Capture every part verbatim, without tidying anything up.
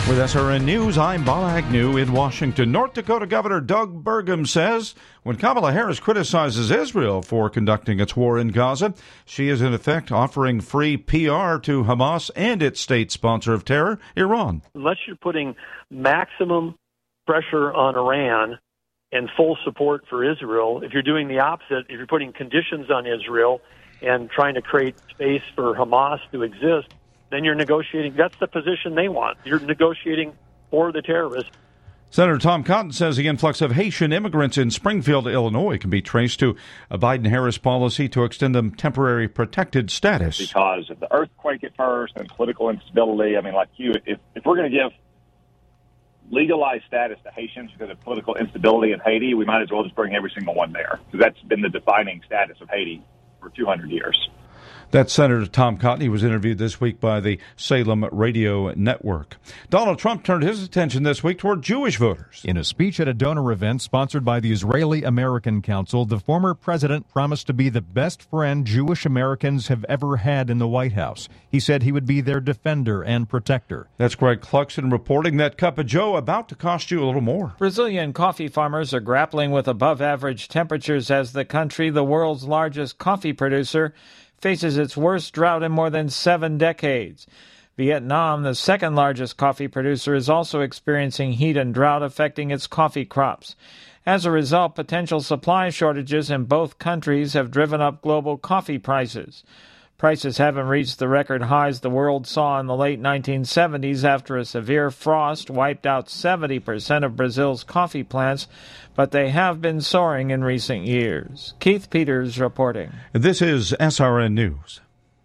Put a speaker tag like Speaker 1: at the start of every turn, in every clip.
Speaker 1: With S R N News, I'm Bob Agnew in Washington. North Dakota Governor Doug Burgum says when Kamala Harris criticizes Israel for conducting its war in Gaza, she is in effect offering free P R to Hamas and its state sponsor of terror, Iran.
Speaker 2: Unless you're putting maximum pressure on Iran and full support for Israel, if you're doing the opposite, if you're putting conditions on Israel and trying to create space for Hamas to exist, then you're negotiating. That's the position they want. You're negotiating for the terrorists.
Speaker 1: Senator Tom Cotton says the influx of Haitian immigrants in Springfield, Illinois, can be traced to a Biden-Harris policy to extend them temporary protected status.
Speaker 3: Because of the earthquake at first and political instability, I mean, like you, if, if we're going to give legalized status to Haitians because of political instability in Haiti, we might as well just bring every single one there, because that's been the defining status of Haiti for two hundred years.
Speaker 1: That's Senator Tom Cotton. He was interviewed this week by the Salem Radio Network. Donald Trump turned his attention this week toward Jewish voters.
Speaker 4: In a speech at a donor event sponsored by the Israeli American Council, the former president promised to be the best friend Jewish Americans have ever had in the White House. He said he would be their defender and protector.
Speaker 1: That's Greg Cluxton reporting that cup of joe about to cost you a little more.
Speaker 5: Brazilian coffee farmers are grappling with above-average temperatures as the country, the world's largest coffee producer, faces its worst drought in more than seven decades. Vietnam, the second largest coffee producer, is also experiencing heat and drought affecting its coffee crops. As a result, potential supply shortages in both countries have driven up global coffee prices. Prices haven't reached the record highs the world saw in the late nineteen seventies after a severe frost wiped out seventy percent of Brazil's coffee plants, but they have been soaring in recent years. Keith Peters reporting.
Speaker 1: This is S R N News.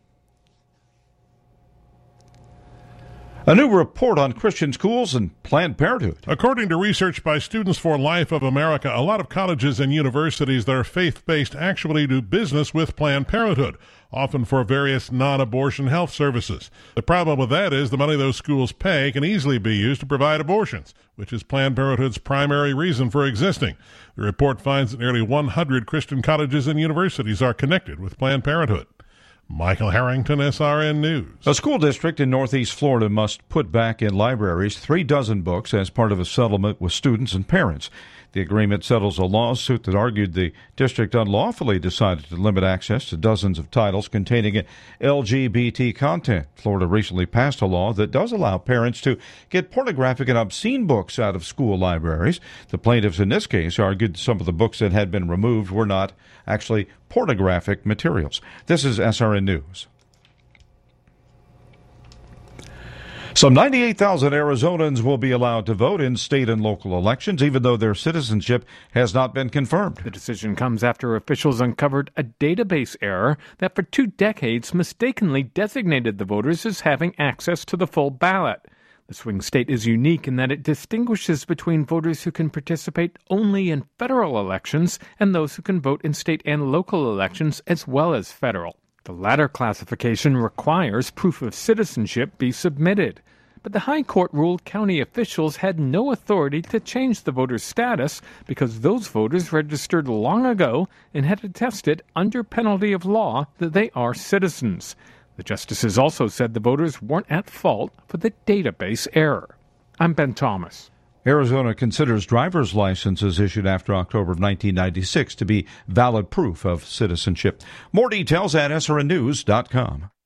Speaker 1: A new report on Christian schools and Planned Parenthood.
Speaker 6: According to research by Students for Life of America, a lot of colleges and universities that are faith-based actually do business with Planned Parenthood, often for various non-abortion health services. The problem with that is the money those schools pay can easily be used to provide abortions, which is Planned Parenthood's primary reason for existing. The report finds that nearly one hundred Christian colleges and universities are connected with Planned Parenthood. Michael Harrington, S R N News.
Speaker 1: A school district in Northeast Florida must put back in libraries three dozen books as part of a settlement with students and parents. The agreement settles a lawsuit that argued the district unlawfully decided to limit access to dozens of titles containing L G B T content. Florida recently passed a law that does allow parents to get pornographic and obscene books out of school libraries. The plaintiffs in this case argued some of the books that had been removed were not actually pornographic materials. This is S R N News. Some ninety-eight thousand Arizonans will be allowed to vote in state and local elections, even though their citizenship has not been confirmed.
Speaker 7: The decision comes after officials uncovered a database error that for two decades mistakenly designated the voters as having access to the full ballot. The swing state is unique in that it distinguishes between voters who can participate only in federal elections and those who can vote in state and local elections as well as federal. The latter classification requires proof of citizenship be submitted. But the High Court ruled county officials had no authority to change the voter's status because those voters registered long ago and had attested under penalty of law that they are citizens. The justices also said the voters weren't at fault for the database error. I'm Ben Thomas.
Speaker 1: Arizona considers driver's licenses issued after October of nineteen ninety-six to be valid proof of citizenship. More details at S R N news dot com.